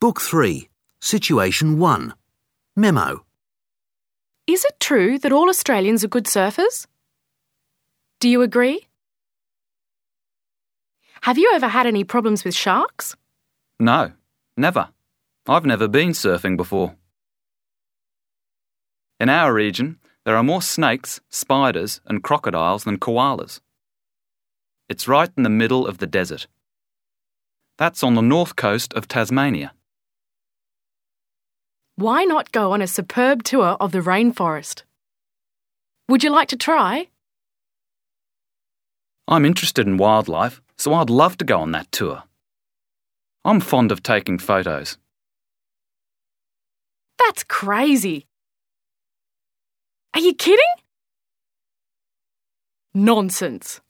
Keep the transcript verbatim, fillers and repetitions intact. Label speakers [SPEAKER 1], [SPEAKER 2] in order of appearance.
[SPEAKER 1] Book three, Situation one. Memo.
[SPEAKER 2] Is it true that all Australians are good surfers? Do you agree? Have you ever had any problems with sharks?
[SPEAKER 3] No, never. I've never been surfing before. In our region, there are more snakes, spiders and crocodiles than koalas. It's right in the middle of the desert. That's on the north coast of Tasmania.
[SPEAKER 2] Why not go on a superb tour of the rainforest? Would you like to try?
[SPEAKER 3] I'm interested in wildlife, so I'd love to go on that tour. I'm fond of taking photos.
[SPEAKER 2] That's crazy. Are you kidding? Nonsense.